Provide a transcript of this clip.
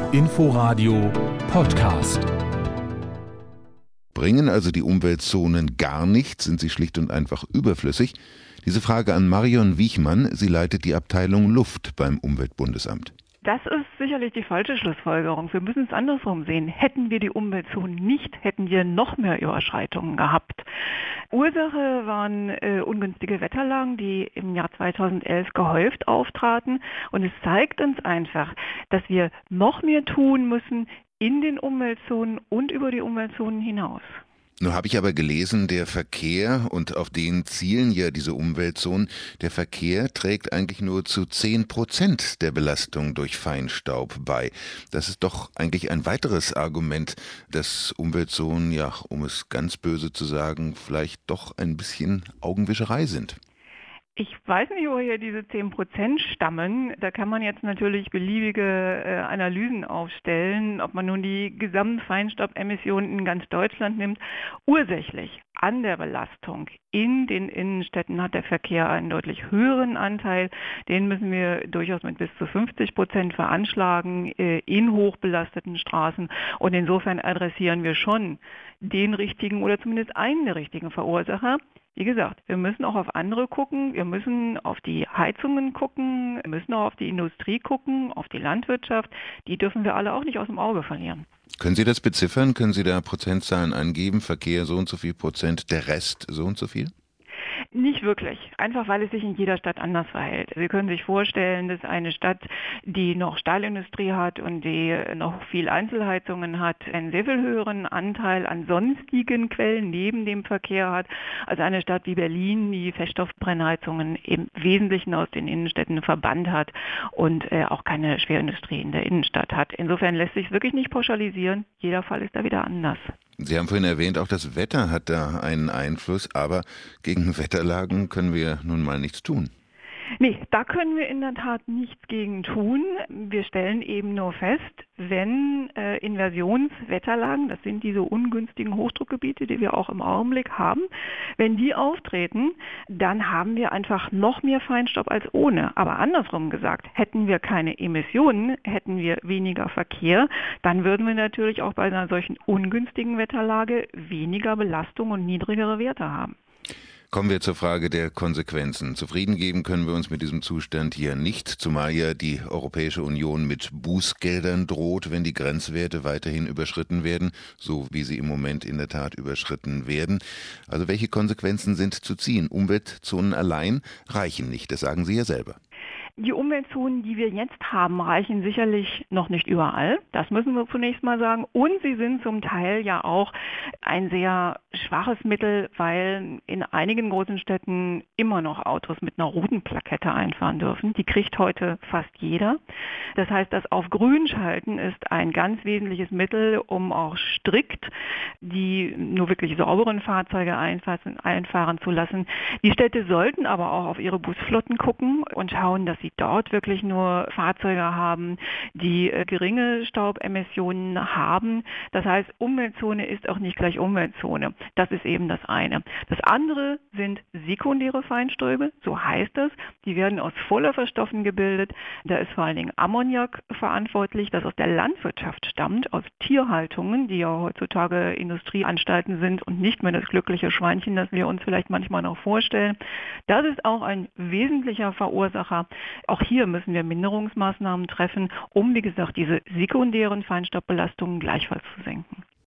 Inforadio Podcast. Bringen also die Umweltzonen gar nichts? Sind sie schlicht und einfach überflüssig? Diese Frage an Marion Wiechmann. Sie leitet die Abteilung Luft beim Umweltbundesamt. Das ist sicherlich die falsche Schlussfolgerung. Wir müssen es andersrum sehen. Hätten wir die Umweltzonen nicht, hätten wir noch mehr Überschreitungen gehabt. Ursache waren ungünstige Wetterlagen, die im Jahr 2011 gehäuft auftraten. Und es zeigt uns einfach, dass wir noch mehr tun müssen in den Umweltzonen und über die Umweltzonen hinaus. Nun habe ich aber gelesen, der Verkehr, und auf den zielen ja diese Umweltzonen, der Verkehr trägt eigentlich nur zu 10% der Belastung durch Feinstaub bei. Das ist doch eigentlich ein weiteres Argument, dass Umweltzonen, ja, um es ganz böse zu sagen, vielleicht doch ein bisschen Augenwischerei sind. Ich weiß nicht, woher diese 10% stammen. Da kann man jetzt natürlich beliebige Analysen aufstellen, ob man nun die Gesamtfeinstaubemissionen in ganz Deutschland nimmt. Ursächlich an der Belastung in den Innenstädten hat der Verkehr einen deutlich höheren Anteil. Den müssen wir durchaus mit bis zu 50% veranschlagen in hochbelasteten Straßen. Und insofern adressieren wir schon den richtigen oder zumindest einen der richtigen Verursacher. Wie gesagt, wir müssen auch auf andere gucken, wir müssen auf die Heizungen gucken, wir müssen auch auf die Industrie gucken, auf die Landwirtschaft. Die dürfen wir alle auch nicht aus dem Auge verlieren. Können Sie das beziffern? Können Sie da Prozentzahlen angeben? Verkehr so und so viel Prozent, der Rest so und so viel? Nicht wirklich, einfach weil es sich in jeder Stadt anders verhält. Sie können sich vorstellen, dass eine Stadt, die noch Stahlindustrie hat und die noch viel Einzelheizungen hat, einen sehr viel höheren Anteil an sonstigen Quellen neben dem Verkehr hat, als eine Stadt wie Berlin, die Feststoffbrennheizungen im Wesentlichen aus den Innenstädten verbannt hat und auch keine Schwerindustrie in der Innenstadt hat. Insofern lässt sich es wirklich nicht pauschalisieren. Jeder Fall ist da wieder anders. Sie haben vorhin erwähnt, auch das Wetter hat da einen Einfluss, aber gegen Wetterlagen können wir nun mal nichts tun. Nee, da können wir in der Tat nichts gegen tun. Wir stellen eben nur fest, wenn Inversionswetterlagen, das sind diese ungünstigen Hochdruckgebiete, die wir auch im Augenblick haben, wenn die auftreten, dann haben wir einfach noch mehr Feinstaub als ohne. Aber andersrum gesagt, hätten wir keine Emissionen, hätten wir weniger Verkehr, dann würden wir natürlich auch bei einer solchen ungünstigen Wetterlage weniger Belastung und niedrigere Werte haben. Kommen wir zur Frage der Konsequenzen. Zufrieden geben können wir uns mit diesem Zustand hier nicht, zumal ja die Europäische Union mit Bußgeldern droht, wenn die Grenzwerte weiterhin überschritten werden, so wie sie im Moment in der Tat überschritten werden. Also welche Konsequenzen sind zu ziehen? Umweltzonen allein reichen nicht, das sagen Sie ja selber. Die Umweltzonen, die wir jetzt haben, reichen sicherlich noch nicht überall. Das müssen wir zunächst mal sagen. Und sie sind zum Teil ja auch ein sehr schwaches Mittel, weil in einigen großen Städten immer noch Autos mit einer Routenplakette einfahren dürfen. Die kriegt heute fast jeder. Das heißt, das auf Grün schalten ist ein ganz wesentliches Mittel, um auch strikt die nur wirklich sauberen Fahrzeuge einfahren zu lassen. Die Städte sollten aber auch auf ihre Busflotten gucken und schauen, dass sie dort wirklich nur Fahrzeuge haben, die geringe Staubemissionen haben. Das heißt, Umweltzone ist auch nicht gleich Umweltzone. Das ist eben das eine. Das andere sind sekundäre Feinstäube, so heißt es. Die werden aus Vorläuferstoffen gebildet. Da ist vor allen Dingen Ammoniak verantwortlich, das aus der Landwirtschaft stammt, aus Tierhaltungen, die ja heutzutage Industrieanstalten sind und nicht mehr das glückliche Schweinchen, das wir uns vielleicht manchmal noch vorstellen. Das ist auch ein wesentlicher Verursacher. Auch hier müssen wir Minderungsmaßnahmen treffen, um, wie gesagt, diese sekundären Feinstaubbelastungen gleichfalls zu senken.